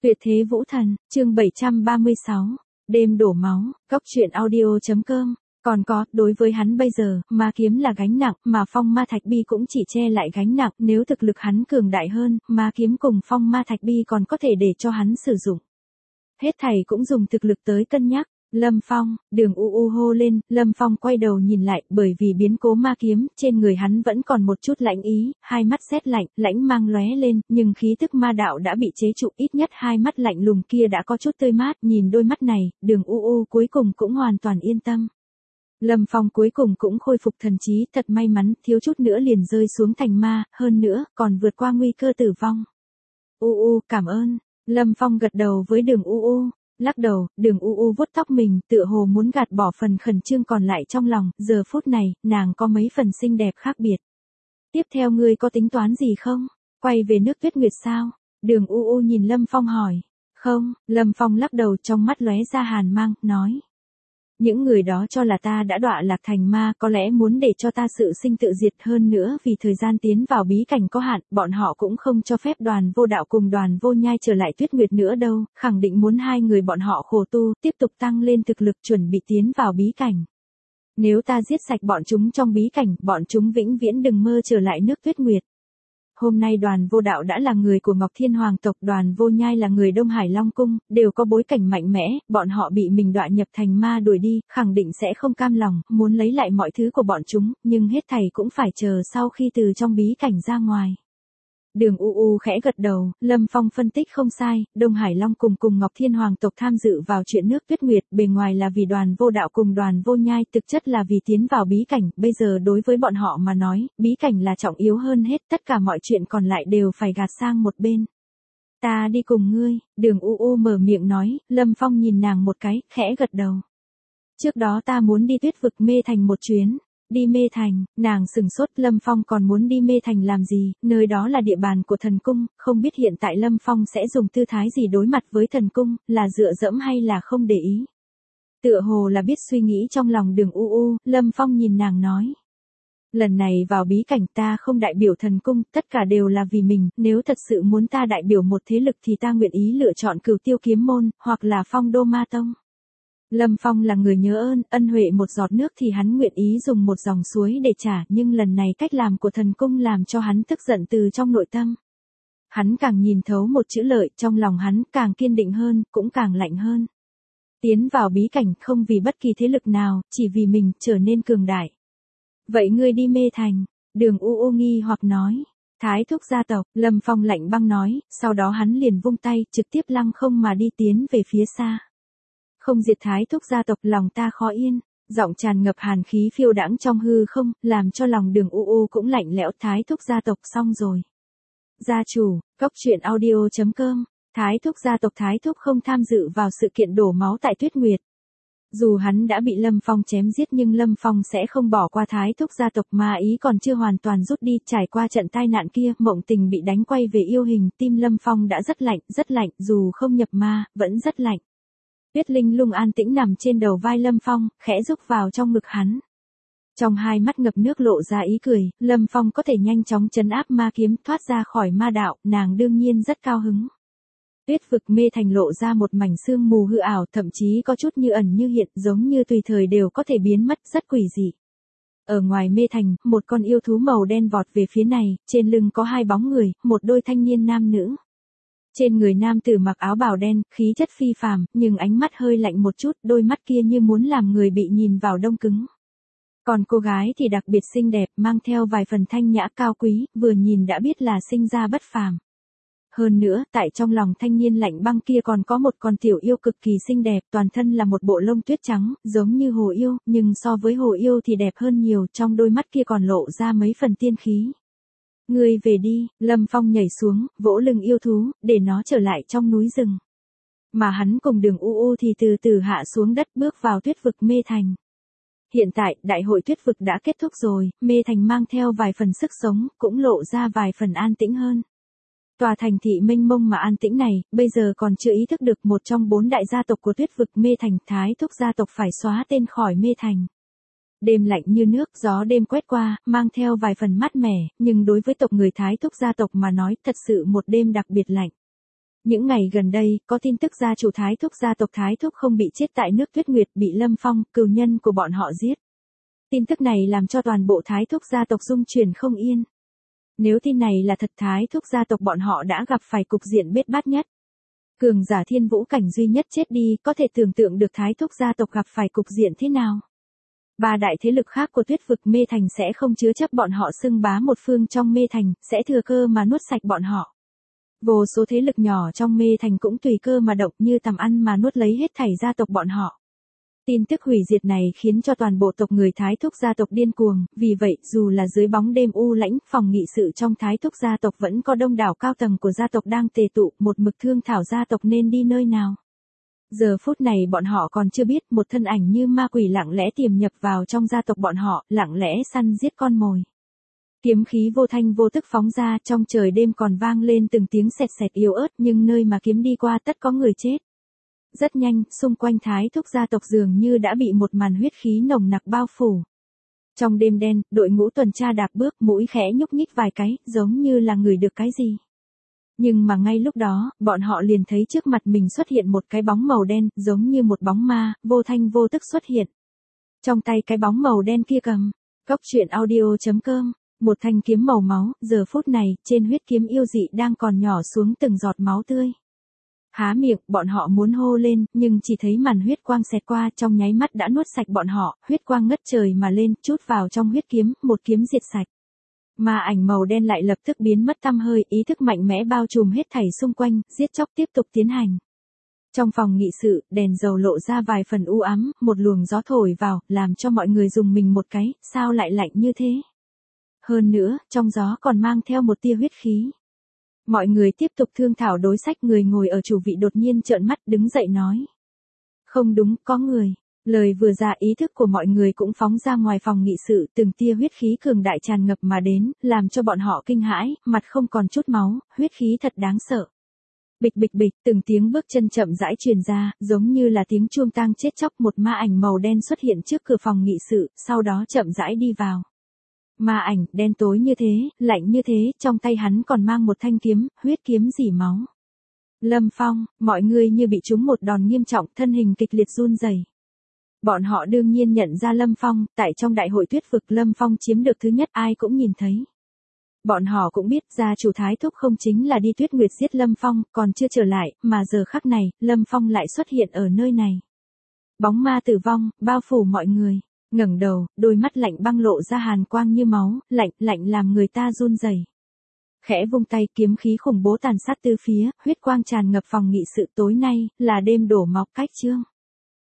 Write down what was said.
Tuyệt thế vũ thần, chương 736, đêm đổ máu, Cốc truyện audio.com. Còn có, đối với hắn bây giờ, ma kiếm là gánh nặng, mà phong ma thạch bi cũng chỉ che lại gánh nặng, nếu thực lực hắn cường đại hơn, ma kiếm cùng phong ma thạch bi còn có thể để cho hắn sử dụng. Hết thảy cũng dùng thực lực tới cân nhắc. Lâm Phong, Đường U hô lên, Lâm Phong quay đầu nhìn lại, bởi vì biến cố ma kiếm, trên người hắn vẫn còn một chút lãnh ý, hai mắt sét lạnh, lãnh mang lóe lên, nhưng khí tức ma đạo đã bị chế trụ, ít nhất hai mắt lạnh lùng kia đã có chút tươi mát, nhìn đôi mắt này, Đường U cuối cùng cũng hoàn toàn yên tâm. Lâm Phong cuối cùng cũng khôi phục thần trí, thật may mắn, thiếu chút nữa liền rơi xuống thành ma, hơn nữa, còn vượt qua nguy cơ tử vong. Cảm ơn. Lâm Phong gật đầu với Đường U. Lắc đầu, Đường U vuốt tóc mình, tựa hồ muốn gạt bỏ phần khẩn trương còn lại trong lòng, giờ phút này, nàng có mấy phần xinh đẹp khác biệt. Tiếp theo ngươi có tính toán gì không? Quay về nước Tuyết Nguyệt sao? Đường U nhìn Lâm Phong hỏi. Không, Lâm Phong lắc đầu, trong mắt lóe ra hàn mang, nói. Những người đó cho là ta đã đọa lạc thành ma, có lẽ muốn để cho ta sự sinh tự diệt, hơn nữa vì thời gian tiến vào bí cảnh có hạn, bọn họ cũng không cho phép Đoàn Vô Đạo cùng Đoàn Vô Nhai trở lại Tuyết Nguyệt nữa đâu, khẳng định muốn hai người bọn họ khổ tu, tiếp tục tăng lên thực lực chuẩn bị tiến vào bí cảnh. Nếu ta giết sạch bọn chúng trong bí cảnh, bọn chúng vĩnh viễn đừng mơ trở lại nước Tuyết Nguyệt. Hôm nay Đoàn Vô Đạo đã là người của Ngọc Thiên Hoàng tộc, Đoàn Vô Nhai là người Đông Hải Long Cung, đều có bối cảnh mạnh mẽ, bọn họ bị mình đọa nhập thành ma đuổi đi, khẳng định sẽ không cam lòng, muốn lấy lại mọi thứ của bọn chúng, nhưng hết thảy cũng phải chờ sau khi từ trong bí cảnh ra ngoài. Đường U khẽ gật đầu, Lâm Phong phân tích không sai, Đông Hải Long cùng Ngọc Thiên Hoàng tộc tham dự vào chuyện nước Tuyết Nguyệt, bề ngoài là vì Đoàn Vô Đạo cùng Đoàn Vô Nhai, thực chất là vì tiến vào bí cảnh, bây giờ đối với bọn họ mà nói, bí cảnh là trọng yếu hơn hết, tất cả mọi chuyện còn lại đều phải gạt sang một bên. Ta đi cùng ngươi, Đường U mở miệng nói, Lâm Phong nhìn nàng một cái, khẽ gật đầu. Trước đó ta muốn đi Tuyết vực Mê Thành một chuyến. Đi Mê Thành, nàng sừng sốt, Lâm Phong còn muốn đi Mê Thành làm gì, nơi đó là địa bàn của thần cung, không biết hiện tại Lâm Phong sẽ dùng tư thái gì đối mặt với thần cung, là dựa dẫm hay là không để ý. Tựa hồ là biết suy nghĩ trong lòng Đường U, Lâm Phong nhìn nàng nói. Lần này vào bí cảnh ta không đại biểu thần cung, tất cả đều là vì mình, nếu thật sự muốn ta đại biểu một thế lực thì ta nguyện ý lựa chọn Cửu Tiêu Kiếm Môn, hoặc là Phong Đô Ma Tông. Lâm Phong là người nhớ ân huệ một giọt nước thì hắn nguyện ý dùng một dòng suối để trả, nhưng lần này cách làm của thần cung làm cho hắn tức giận từ trong nội tâm. Hắn càng nhìn thấu một chữ lợi, trong lòng hắn càng kiên định hơn, cũng càng lạnh hơn. Tiến vào bí cảnh không vì bất kỳ thế lực nào, chỉ vì mình trở nên cường đại. Vậy ngươi đi Mê Thành, Đường U nghi hoặc nói. Thái thúc gia tộc, Lâm Phong lạnh băng nói, sau đó hắn liền vung tay, trực tiếp lăng không mà đi tiến về phía xa. Không diệt Thái thúc gia tộc, lòng ta khó yên, giọng tràn ngập hàn khí phiêu đãng trong hư không, làm cho lòng Đường U cũng lạnh lẽo. Thái thúc gia tộc xong rồi. Gia chủ, Cốc truyện audio.com, Thái thúc gia tộc Thái thúc không tham dự vào sự kiện đổ máu tại Tuyết Nguyệt. Dù hắn đã bị Lâm Phong chém giết nhưng Lâm Phong sẽ không bỏ qua Thái thúc gia tộc, ma ý còn chưa hoàn toàn rút đi, trải qua trận tai nạn kia, Mộng Tình bị đánh quay về yêu hình, tim Lâm Phong đã rất lạnh, dù không nhập ma, vẫn rất lạnh. Tuyết Linh Lung an tĩnh nằm trên đầu vai Lâm Phong, khẽ rúc vào trong ngực hắn. Trong hai mắt ngập nước lộ ra ý cười, Lâm Phong có thể nhanh chóng trấn áp ma kiếm, thoát ra khỏi ma đạo, nàng đương nhiên rất cao hứng. Tuyết vực Mê Thành lộ ra một mảnh sương mù hư ảo, thậm chí có chút như ẩn như hiện, giống như tùy thời đều có thể biến mất, rất quỷ dị. Ở ngoài Mê Thành, một con yêu thú màu đen vọt về phía này, trên lưng có hai bóng người, một đôi thanh niên nam nữ. Trên người nam tử mặc áo bào đen, khí chất phi phàm, nhưng ánh mắt hơi lạnh một chút, đôi mắt kia như muốn làm người bị nhìn vào đông cứng. Còn cô gái thì đặc biệt xinh đẹp, mang theo vài phần thanh nhã cao quý, vừa nhìn đã biết là sinh ra bất phàm. Hơn nữa, tại trong lòng thanh niên lạnh băng kia còn có một con tiểu yêu cực kỳ xinh đẹp, toàn thân là một bộ lông tuyết trắng, giống như hồ yêu, nhưng so với hồ yêu thì đẹp hơn nhiều, trong đôi mắt kia còn lộ ra mấy phần tiên khí. Ngươi về đi, Lâm Phong nhảy xuống, vỗ lưng yêu thú, để nó trở lại trong núi rừng. Mà hắn cùng Đường U thì từ từ hạ xuống đất, bước vào Tuyết vực Mê Thành. Hiện tại, đại hội Tuyết vực đã kết thúc rồi, Mê Thành mang theo vài phần sức sống, cũng lộ ra vài phần an tĩnh hơn. Tòa thành thị mênh mông mà an tĩnh này, bây giờ còn chưa ý thức được một trong 4 đại gia tộc của Tuyết vực Mê Thành, Thái thúc gia tộc phải xóa tên khỏi Mê Thành. Đêm lạnh như nước, gió đêm quét qua, mang theo vài phần mát mẻ, nhưng đối với tộc người Thái thúc gia tộc mà nói, thật sự một đêm đặc biệt lạnh. Những ngày gần đây, có tin tức gia chủ Thái Thúc gia tộc Thái Thúc không bị chết tại nước Tuyết Nguyệt bị Lâm Phong, cừu nhân của bọn họ giết. Tin tức này làm cho toàn bộ Thái Thúc gia tộc rung chuyển không yên. Nếu tin này là thật, Thái Thúc gia tộc bọn họ đã gặp phải cục diện bết bát nhất. Cường giả thiên vũ cảnh duy nhất chết đi, có thể tưởng tượng được Thái Thúc gia tộc gặp phải cục diện thế nào. Ba đại thế lực khác của Tuyết vực Mê Thành sẽ không chứa chấp bọn họ xưng bá một phương trong Mê Thành, sẽ thừa cơ mà nuốt sạch bọn họ. Vô số thế lực nhỏ trong Mê Thành cũng tùy cơ mà động như tầm ăn mà nuốt lấy hết thảy gia tộc bọn họ. Tin tức hủy diệt này khiến cho toàn bộ tộc người Thái Thúc gia tộc điên cuồng, vì vậy dù là dưới bóng đêm u lãnh, phòng nghị sự trong Thái Thúc gia tộc vẫn có đông đảo cao tầng của gia tộc đang tề tụ, một mực thương thảo gia tộc nên đi nơi nào. Giờ phút này bọn họ còn chưa biết, một thân ảnh như ma quỷ lặng lẽ tiềm nhập vào trong gia tộc bọn họ, lặng lẽ săn giết con mồi. Kiếm khí vô thanh vô tức phóng ra, trong trời đêm còn vang lên từng tiếng sẹt sẹt yếu ớt, nhưng nơi mà kiếm đi qua tất có người chết. Rất nhanh, xung quanh Thái Thúc gia tộc dường như đã bị một màn huyết khí nồng nặc bao phủ. Trong đêm đen, đội ngũ tuần tra đạp bước, mũi khẽ nhúc nhích vài cái, giống như là ngửi được cái gì. Nhưng mà ngay lúc đó, bọn họ liền thấy trước mặt mình xuất hiện một cái bóng màu đen, giống như một bóng ma, vô thanh vô tức xuất hiện. Trong tay cái bóng màu đen kia cầm, coctruyện.audio.com, một thanh kiếm màu máu, giờ phút này, trên huyết kiếm yêu dị đang còn nhỏ xuống từng giọt máu tươi. Há miệng, bọn họ muốn hô lên, nhưng chỉ thấy màn huyết quang xẹt qua, trong nháy mắt đã nuốt sạch bọn họ, huyết quang ngất trời mà lên, chút vào trong huyết kiếm, một kiếm diệt sạch. Ma ảnh màu đen lại lập tức biến mất tăm hơi, ý thức mạnh mẽ bao trùm hết thảy xung quanh, giết chóc tiếp tục tiến hành. Trong phòng nghị sự, đèn dầu lộ ra vài phần u ám, một luồng gió thổi vào, làm cho mọi người dùng mình một cái, sao lại lạnh như thế? Hơn nữa, trong gió còn mang theo một tia huyết khí. Mọi người tiếp tục thương thảo đối sách, người ngồi ở chủ vị đột nhiên trợn mắt đứng dậy nói. Không đúng, có người. Lời vừa ra ý thức của mọi người cũng phóng ra ngoài phòng nghị sự, từng tia huyết khí cường đại tràn ngập mà đến, làm cho bọn họ kinh hãi, mặt không còn chút máu, huyết khí thật đáng sợ. Bịch bịch bịch, từng tiếng bước chân chậm rãi truyền ra, giống như là tiếng chuông tang chết chóc, một ma ảnh màu đen xuất hiện trước cửa phòng nghị sự, sau đó chậm rãi đi vào. Ma ảnh, đen tối như thế, lạnh như thế, trong tay hắn còn mang một thanh kiếm, huyết kiếm rỉ máu. Lâm Phong, mọi người như bị trúng một đòn nghiêm trọng, thân hình kịch liệt run rẩy. Bọn họ đương nhiên nhận ra Lâm Phong, tại trong đại hội Tuyết vực Lâm Phong chiếm được thứ nhất, ai cũng nhìn thấy. Bọn họ cũng biết gia chủ Thái Thúc không chính là đi Tuyết Nguyệt giết Lâm Phong, còn chưa trở lại, mà giờ khắc này, Lâm Phong lại xuất hiện ở nơi này. Bóng ma tử vong, bao phủ mọi người. Ngẩng đầu, đôi mắt lạnh băng lộ ra hàn quang như máu, lạnh làm người ta run rẩy. Khẽ vung tay, kiếm khí khủng bố tàn sát tứ phía, huyết quang tràn ngập phòng nghị sự. Tối nay là đêm đổ máu cách chương.